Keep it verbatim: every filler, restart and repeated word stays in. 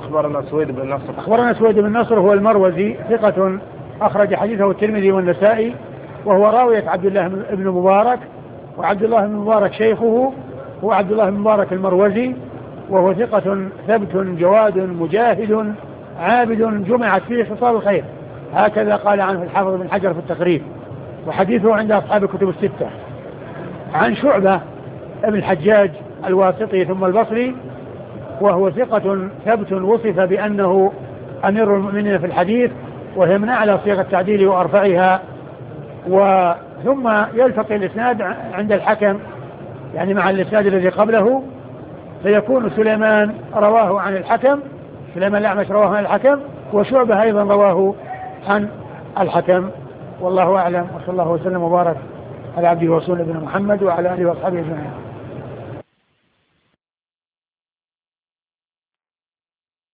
أخبرنا سويد بن نصر. أخبرنا سويد بن نصر هو المروزي ثقة أخرج حديثه الترمذي والنسائي، وهو راوية عبد الله بن مبارك، وعبد الله بن مبارك شيخه هو عبد الله بن مبارك المروزي، وهو ثقة ثبت جواد مجاهد عابد جمعت فيه خصال الخير، هكذا قال عنه الحافظ بن حجر في التقريب، وحديثه عند أصحاب الكتب الستة. عن شعبة ابن الحجاج الواسطي ثم البصري، وهو ثقة ثبت وصف بأنه أمير المؤمنين في الحديث، وهي من أعلى صيغ التعديل وأرفعها. وثم يلتقي الإسناد عند الحكم يعني مع الإسناد الذي قبله، فيكون سليمان رواه عن الحكم، سليمان الأعمش رواه عن الحكم، وشعبة أيضا رواه عن الحكم. والله أعلم، وصلى الله وسلم وبارك على عبده ورسوله نبينا محمد وعلى آله وأصحابه أجمعين.